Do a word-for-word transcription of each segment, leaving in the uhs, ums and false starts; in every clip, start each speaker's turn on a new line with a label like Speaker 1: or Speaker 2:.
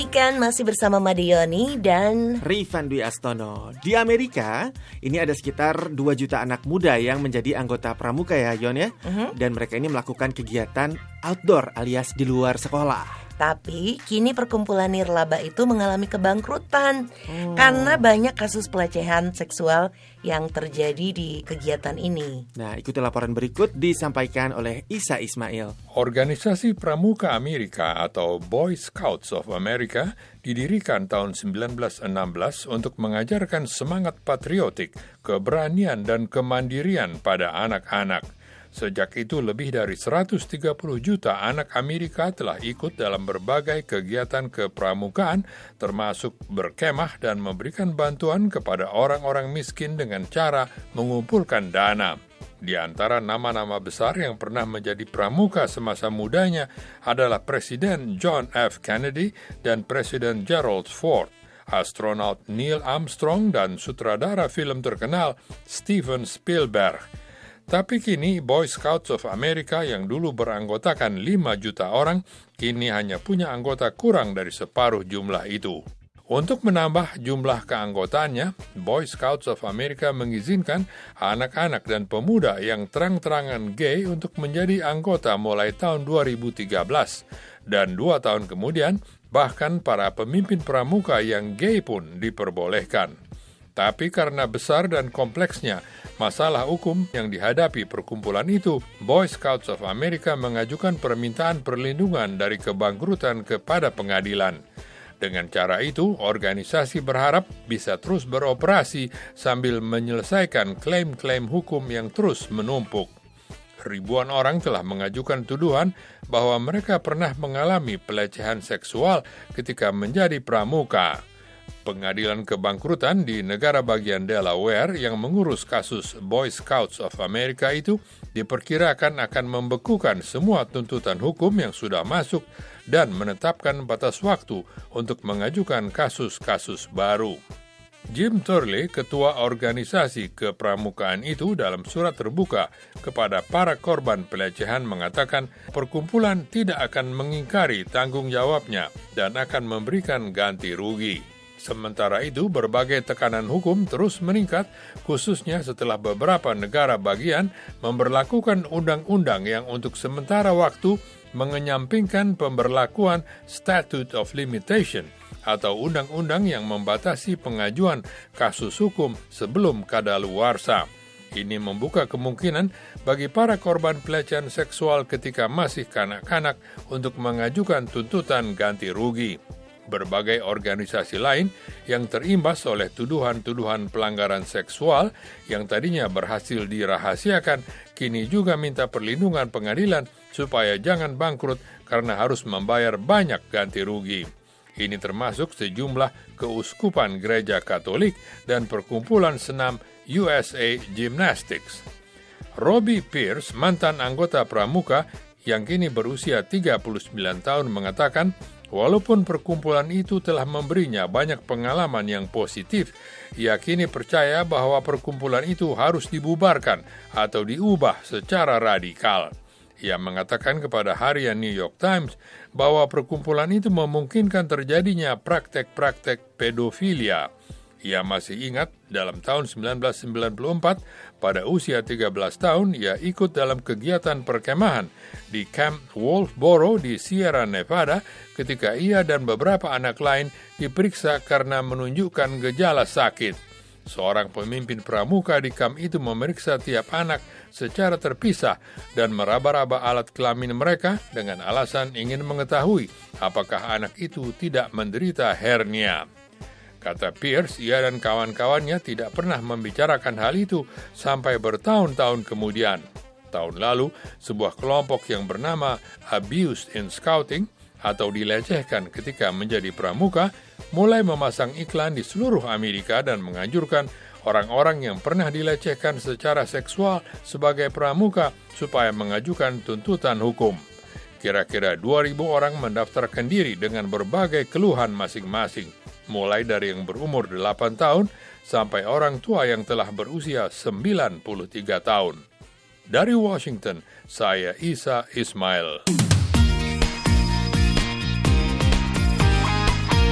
Speaker 1: Weekend masih bersama Madioni dan
Speaker 2: Rifan Dwi Astono. Di Amerika, ini ada sekitar dua juta anak muda yang menjadi anggota pramuka ya, Yon ya. Uh-huh. Dan mereka ini melakukan kegiatan outdoor alias di luar sekolah.
Speaker 1: Tapi kini perkumpulan nirlaba itu mengalami kebangkrutan
Speaker 2: hmm.
Speaker 1: karena banyak kasus pelecehan seksual yang terjadi di kegiatan ini.
Speaker 2: Nah, ikuti laporan berikut disampaikan oleh Isa Ismail.
Speaker 3: Organisasi Pramuka Amerika atau Boy Scouts of America didirikan tahun sembilan belas enam belas untuk mengajarkan semangat patriotik, keberanian dan kemandirian pada anak-anak. Sejak itu lebih dari seratus tiga puluh juta anak Amerika telah ikut dalam berbagai kegiatan kepramukaan, termasuk berkemah dan memberikan bantuan kepada orang-orang miskin dengan cara mengumpulkan dana. Di antara nama-nama besar yang pernah menjadi pramuka semasa mudanya adalah Presiden John F. Kennedy dan Presiden Gerald Ford, astronot Neil Armstrong dan sutradara film terkenal Steven Spielberg. Tapi kini Boy Scouts of America yang dulu beranggotakan lima juta orang, kini hanya punya anggota kurang dari separuh jumlah itu. Untuk menambah jumlah keanggotaannya, Boy Scouts of America mengizinkan anak-anak dan pemuda yang terang-terangan gay untuk menjadi anggota mulai tahun dua ribu tiga belas. Dan dua tahun kemudian, bahkan para pemimpin pramuka yang gay pun diperbolehkan. Tapi karena besar dan kompleksnya masalah hukum yang dihadapi perkumpulan itu, Boy Scouts of America mengajukan permintaan perlindungan dari kebangkrutan kepada pengadilan. Dengan cara itu, organisasi berharap bisa terus beroperasi sambil menyelesaikan klaim-klaim hukum yang terus menumpuk. Ribuan orang telah mengajukan tuduhan bahwa mereka pernah mengalami pelecehan seksual ketika menjadi pramuka. Pengadilan kebangkrutan di negara bagian Delaware yang mengurus kasus Boy Scouts of America itu diperkirakan akan membekukan semua tuntutan hukum yang sudah masuk dan menetapkan batas waktu untuk mengajukan kasus-kasus baru. Jim Turley, ketua organisasi kepramukaan itu, dalam surat terbuka kepada para korban pelecehan mengatakan perkumpulan tidak akan mengingkari tanggung jawabnya dan akan memberikan ganti rugi. Sementara itu, berbagai tekanan hukum terus meningkat, khususnya setelah beberapa negara bagian memberlakukan undang-undang yang untuk sementara waktu mengenyampingkan pemberlakuan Statute of Limitation atau undang-undang yang membatasi pengajuan kasus hukum sebelum kadaluarsa. Ini membuka kemungkinan bagi para korban pelecehan seksual ketika masih kanak-kanak untuk mengajukan tuntutan ganti rugi. Berbagai organisasi lain yang terimbas oleh tuduhan-tuduhan pelanggaran seksual yang tadinya berhasil dirahasiakan, kini juga minta perlindungan pengadilan supaya jangan bangkrut karena harus membayar banyak ganti rugi. Ini termasuk sejumlah keuskupan gereja Katolik dan perkumpulan senam U S A Gymnastics. Robbie Pierce, mantan anggota pramuka yang kini berusia tiga puluh sembilan tahun, mengatakan walaupun perkumpulan itu telah memberinya banyak pengalaman yang positif, ia kini percaya bahwa perkumpulan itu harus dibubarkan atau diubah secara radikal. Ia mengatakan kepada harian New York Times bahwa perkumpulan itu memungkinkan terjadinya praktek-praktek pedofilia. Ia masih ingat dalam tahun sembilan belas sembilan puluh empat, pada usia tiga belas tahun, ia ikut dalam kegiatan perkemahan di Camp Wolfboro di Sierra Nevada ketika ia dan beberapa anak lain diperiksa karena menunjukkan gejala sakit. Seorang pemimpin pramuka di kamp itu memeriksa tiap anak secara terpisah dan meraba-raba alat kelamin mereka dengan alasan ingin mengetahui apakah anak itu tidak menderita hernia. Kata Pierce, ia dan kawan-kawannya tidak pernah membicarakan hal itu sampai bertahun-tahun kemudian. Tahun lalu, sebuah kelompok yang bernama Abused in Scouting atau dilecehkan ketika menjadi pramuka mulai memasang iklan di seluruh Amerika dan menganjurkan orang-orang yang pernah dilecehkan secara seksual sebagai pramuka supaya mengajukan tuntutan hukum. Kira-kira dua ribu orang mendaftarkan diri dengan berbagai keluhan masing-masing, mulai dari yang berumur delapan tahun sampai orang tua yang telah berusia sembilan puluh tiga tahun. Dari Washington, saya Isa Ismail.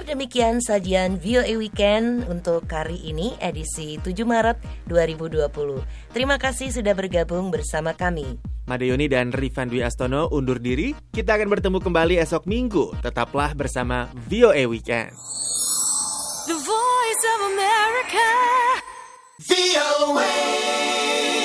Speaker 1: demikian sajian V O A Weekend untuk hari ini edisi tujuh Maret dua ribu dua puluh. Terima kasih sudah bergabung bersama kami.
Speaker 2: Madayoni dan Rifan Dwi Astono undur diri. Kita akan bertemu kembali esok Minggu. Tetaplah bersama V O A Weekend.
Speaker 4: The Voice of America. V O A.